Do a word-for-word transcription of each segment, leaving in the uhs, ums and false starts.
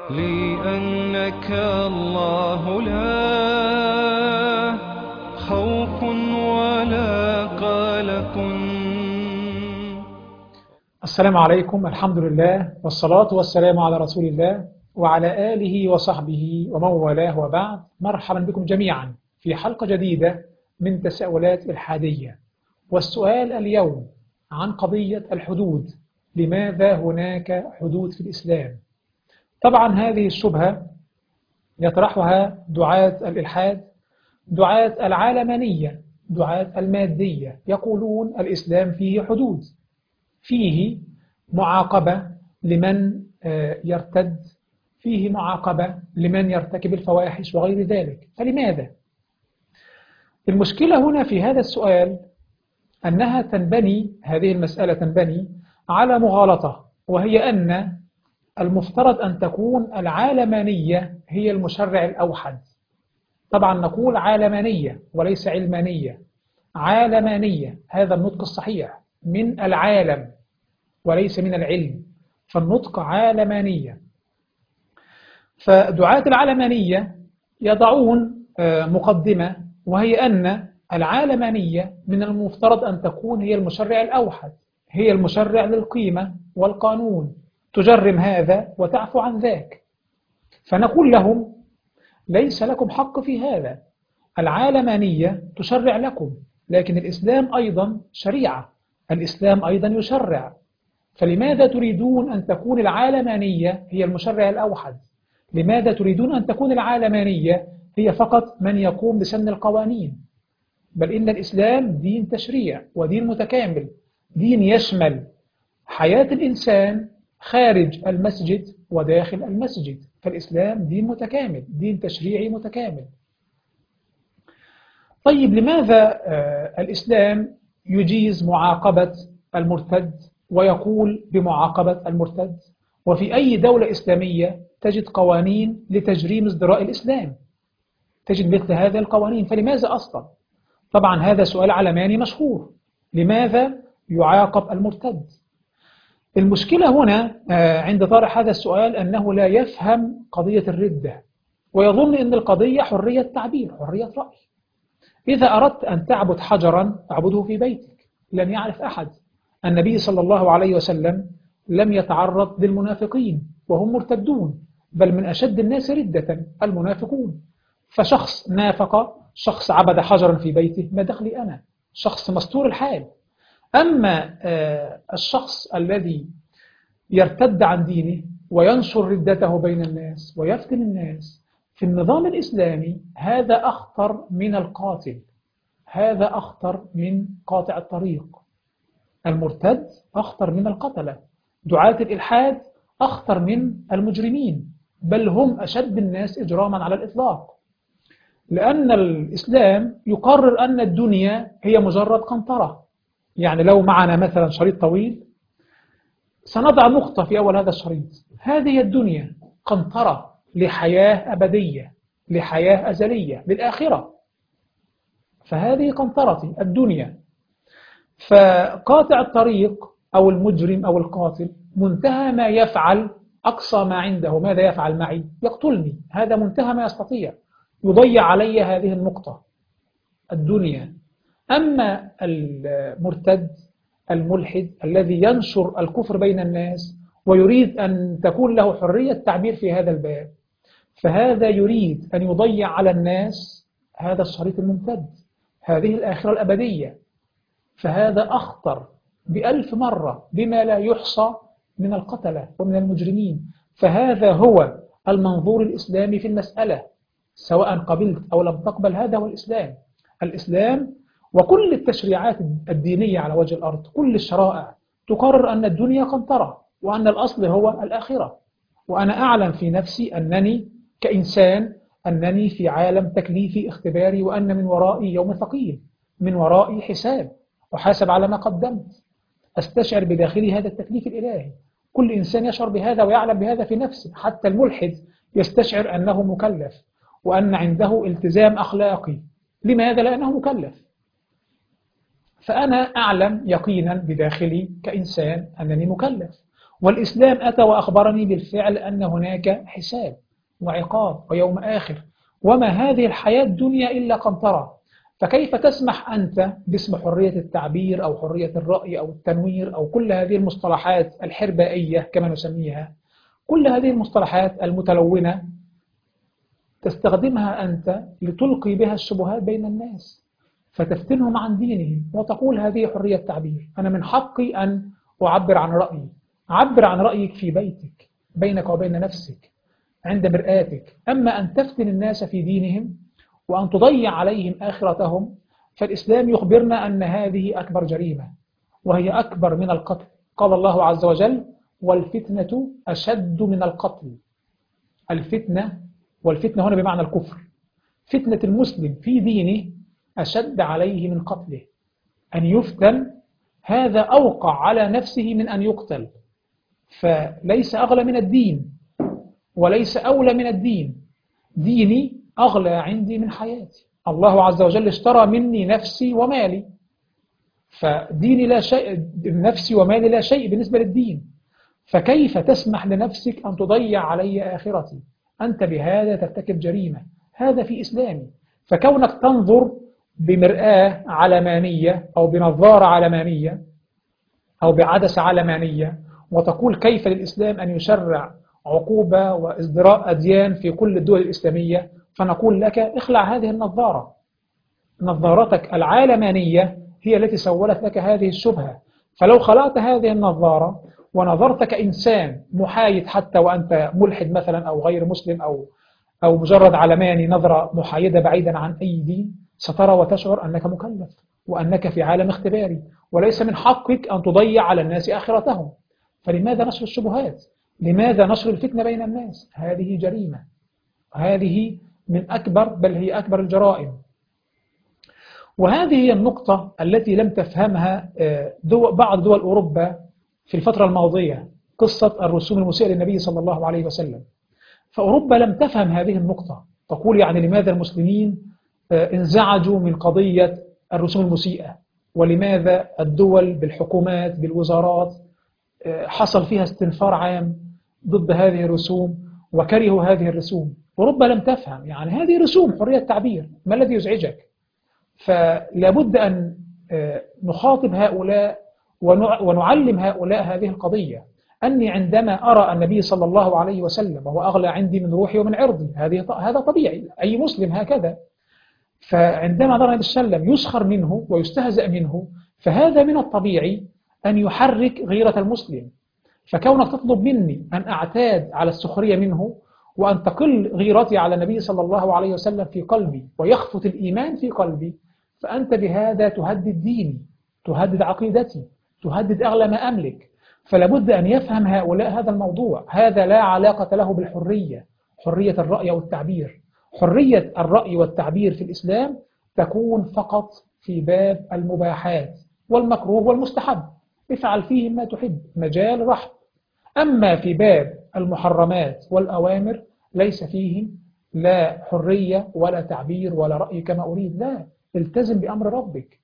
لأنك الله لا خوف ولا قلق. السلام عليكم، الحمد لله والصلاة والسلام على رسول الله وعلى آله وصحبه ومن والاه، وبعد. مرحبا بكم جميعا في حلقة جديدة من تساؤلات الحادية. والسؤال اليوم عن قضية الحدود. لماذا هناك حدود في الإسلام؟ طبعا هذه الشبهة يطرحها دعاة الإلحاد، دعاة العالمانية، دعاة المادية. يقولون الإسلام فيه حدود، فيه معاقبة لمن يرتد، فيه معاقبة لمن يرتكب الفواحش وغير ذلك. فلماذا؟ المشكلة هنا في هذا السؤال أنها تنبني، هذه المسألة تنبني على مغالطة، وهي أن المفترض أن تكون العالمانية هي المشرع الأوحد. طبعا نقول عالمانية وليس علمانية. عالمانية هذا النطق الصحيح، من العالم وليس من العلم، فالنطق عالمانية. فدعاة العالمانية يضعون مقدمة، وهي أن العالمانية من المفترض أن تكون هي المشرع الأوحد، هي المشرع للقيمة والقانون، تجرم هذا وتعفو عن ذاك. فنقول لهم ليس لكم حق في هذا. العالمانية تشرع لكم، لكن الإسلام أيضا شريعة، الإسلام أيضا يشرع. فلماذا تريدون أن تكون العالمانية هي المشرع الأوحد؟ لماذا تريدون أن تكون العالمانية هي فقط من يقوم بسن القوانين؟ بل إن الإسلام دين تشريع ودين متكامل، دين يشمل حياة الإنسان خارج المسجد وداخل المسجد. فالإسلام دين متكامل، دين تشريعي متكامل. طيب لماذا الإسلام يجيز معاقبة المرتد ويقول بمعاقبة المرتد؟ وفي أي دولة إسلامية تجد قوانين لتجريم ازدراء الإسلام؟ تجد مثل هذه القوانين، فلماذا أصلا؟ طبعا هذا سؤال علماني مشهور. لماذا يعاقب المرتد؟ المشكلة هنا عند طرح هذا السؤال أنه لا يفهم قضية الردة، ويظن أن القضية حرية تعبير، حرية رأي. إذا أردت أن تعبد حجرا اعبده في بيتك، لن يعرف أحد. النبي صلى الله عليه وسلم لم يتعرض للمنافقين وهم مرتدون، بل من أشد الناس ردة المنافقون. فشخص نافق، شخص عبد حجرا في بيته، ما دخلي أنا؟ شخص مستور الحال. أما الشخص الذي يرتد عن دينه وينشر ردته بين الناس ويفتن الناس في النظام الإسلامي، هذا أخطر من القاتل، هذا أخطر من قاطع الطريق. المرتد أخطر من القتلة، دعاة الإلحاد أخطر من المجرمين، بل هم أشد الناس إجراما على الإطلاق. لأن الإسلام يقرر أن الدنيا هي مجرد قنطرة. يعني لو معنا مثلا شريط طويل، سنضع نقطة في أول هذا الشريط. هذه الدنيا قنطرة لحياة أبدية، لحياة أزلية، للآخرة. فهذه قنطرة الدنيا. فقاطع الطريق أو المجرم أو القاتل منتهى ما يفعل، أقصى ما عنده، ماذا يفعل معي؟ يقتلني. هذا منتهى ما يستطيع، يضيع علي هذه النقطة، الدنيا. أما المرتد الملحد الذي ينشر الكفر بين الناس ويريد أن تكون له حرية تعبير في هذا الباب، فهذا يريد أن يضيع على الناس هذا الشريط الممتد، هذه الآخرة الأبدية. فهذا أخطر بألف مرة بما لا يحصى من القتلة ومن المجرمين. فهذا هو المنظور الإسلامي في المسألة، سواء قبلت أو لم تقبل. هذا هو الإسلام. الإسلام وكل التشريعات الدينية على وجه الأرض، كل الشرائع تقرر أن الدنيا قنطرة، وأن الأصل هو الآخرة. وأنا أعلم في نفسي أنني كإنسان أنني في عالم تكليفي اختباري، وأن من ورائي يوم ثقيل، من ورائي حساب، أحاسب على ما قدمت. أستشعر بداخلي هذا التكليف الإلهي. كل إنسان يشعر بهذا ويعلم بهذا في نفسه. حتى الملحد يستشعر أنه مكلف وأن عنده التزام أخلاقي. لماذا؟ لأنه مكلف. فأنا أعلم يقينا بداخلي كإنسان أنني مكلف، والإسلام أتى وأخبرني بالفعل أن هناك حساب وعقاب ويوم آخر، وما هذه الحياة الدنيا إلا قنطرة. فكيف تسمح أنت باسم حرية التعبير أو حرية الرأي أو التنوير أو كل هذه المصطلحات الحربائية كما نسميها، كل هذه المصطلحات المتلونة تستخدمها أنت لتلقي بها الشبهات بين الناس، فتفتنهم عن دينهم وتقول هذه حرية تعبير، أنا من حقي أن أعبر عن رأيي. عبر عن رأيك في بيتك بينك وبين نفسك عند مرآتك، أما أن تفتن الناس في دينهم وأن تضيع عليهم آخرتهم، فالإسلام يخبرنا أن هذه أكبر جريمة وهي أكبر من القتل. قال الله عز وجل: والفتنة أشد من القتل. الفتنة، والفتنة هنا بمعنى الكفر، فتنة المسلم في دينه أشد عليه من قتله. أن يفتن هذا أوقع على نفسه من أن يقتل، فليس أغلى من الدين وليس أولى من الدين. ديني أغلى عندي من حياتي. الله عز وجل اشترى مني نفسي ومالي، فديني لا شيء، نفسي ومالي لا شيء بالنسبة للدين. فكيف تسمح لنفسك أن تضيع علي آخرتي؟ أنت بهذا ترتكب جريمة. هذا في إسلامي. فكونك تنظر بمرآة علمانية أو بنظارة علمانية أو بعدسة علمانية وتقول كيف للإسلام أن يشرع عقوبة وازدراء أديان في كل الدول الإسلامية، فنقول لك اخلع هذه النظارة. نظارتك العالمانية هي التي سولت لك هذه الشبهة. فلو خلعت هذه النظارة ونظرت كإنسان محايد، حتى وأنت ملحد مثلا أو غير مسلم أو أو مجرد علماني، نظرة محايدة بعيدا عن أي دين، سترى وتشعر أنك مكلف وأنك في عالم اختباري، وليس من حقك أن تضيع على الناس آخرتهم. فلماذا نشر الشبهات؟ لماذا نشر الفتنة بين الناس؟ هذه جريمة، هذه من أكبر، بل هي أكبر الجرائم. وهذه هي النقطة التي لم تفهمها دول بعض دول أوروبا في الفترة الماضية، قصة الرسوم المسيئة للنبي صلى الله عليه وسلم. فأوروبا لم تفهم هذه النقطة، تقول يعني لماذا المسلمين انزعجوا من قضية الرسوم المسيئة، ولماذا الدول بالحكومات بالوزارات حصل فيها استنفار عام ضد هذه الرسوم وكرهوا هذه الرسوم. أوروبا لم تفهم يعني هذه رسوم حرية تعبير، ما الذي يزعجك؟ فلابد أن نخاطب هؤلاء ونعلم هؤلاء هذه القضية، أني عندما أرى النبي صلى الله عليه وسلم وهو أغلى عندي من روحي ومن عرضي، هذا طبيعي، أي مسلم هكذا. فعندما نرى النبي صلى الله عليه وسلم يسخر منه ويستهزأ منه، فهذا من الطبيعي أن يحرك غيرة المسلم. فكونك تطلب مني أن أعتاد على السخرية منه وأن تقل غيرتي على النبي صلى الله عليه وسلم في قلبي ويخفت الإيمان في قلبي، فأنت بهذا تهدد ديني، تهدد عقيدتي، تهدد أغلى ما أملك. فلابد أن يفهم هؤلاء هذا الموضوع. هذا لا علاقة له بالحرية، حرية الرأي والتعبير. حرية الرأي والتعبير في الإسلام تكون فقط في باب المباحات والمكروه والمستحب، افعل فيه ما تحب، مجال رحب. أما في باب المحرمات والأوامر ليس فيه لا حرية ولا تعبير ولا رأي كما أريد، لا، التزم بأمر ربك.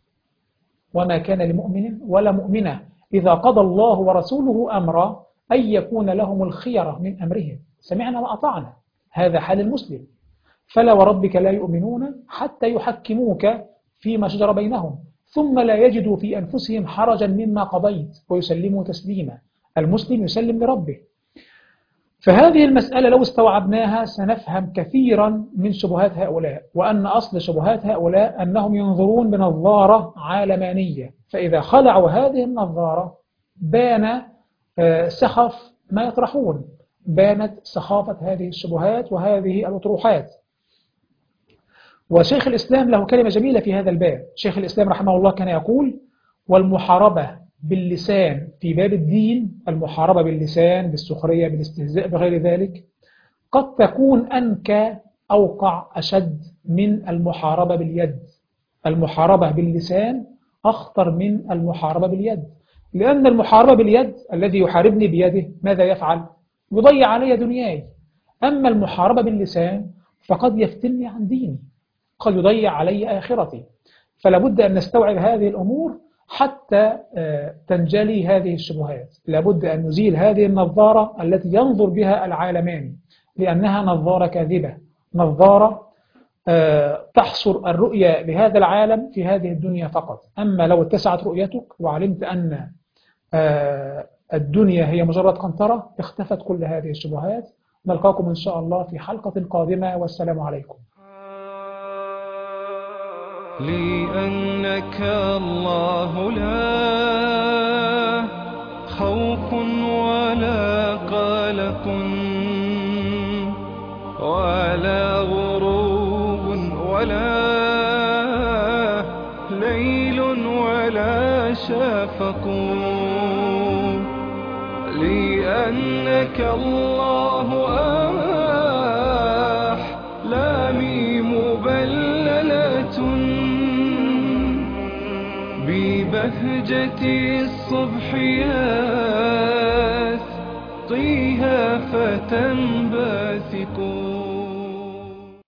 وما كان لمؤمن ولا مؤمنة إذا قضى الله ورسوله أمرا أن يكون لهم الخيرة من أمرهم، سمعنا وأطعنا. هذا حال المسلم. فلا وربك لا يؤمنون حتى يحكموك فيما شجر بينهم ثم لا يجدوا في أنفسهم حرجا مما قضيت ويسلموا تسليما. المسلم يسلم لربه. فهذه المسألة لو استوعبناها سنفهم كثيرا من شبهات هؤلاء، وأن أصل شبهات هؤلاء أنهم ينظرون بنظارة عالمانية، فإذا خلعوا هذه النظارة بان سخف ما يطرحون، بانت سخافة هذه الشبهات وهذه الأطروحات. وشيخ الإسلام له كلمة جميلة في هذا الباب. شيخ الإسلام رحمه الله كان يقول: والمحاربة باللسان في باب الدين، المحاربة باللسان بالسخرية بالاستهزاء بغير ذلك، قد تكون أنكى أوقع أشد من المحاربة باليد. المحاربة باللسان أخطر من المحاربة باليد، لأن المحاربة باليد الذي يحاربني بيده ماذا يفعل؟ يضيع علي دنياي. أما المحاربة باللسان فقد يفتني عن ديني، قد يضيع علي آخرتي. فلابد أن نستوعب هذه الأمور حتى تنجلي هذه الشبهات. لابد أن نزيل هذه النظارة التي ينظر بها العالمان، لأنها نظارة كاذبة، نظارة تحصر الرؤية لهذا العالم في هذه الدنيا فقط. أما لو اتسعت رؤيتك وعلمت أن الدنيا هي مجرد قنطرة، اختفت كل هذه الشبهات. نلقاكم إن شاء الله في حلقة قادمة، والسلام عليكم. لأنك الله لا خوف ولا قلق ولا غروب ولا ليل ولا شفق، لأنك الله أحلامي مبللة ببهجة الصبح يسقيها فتنبثق.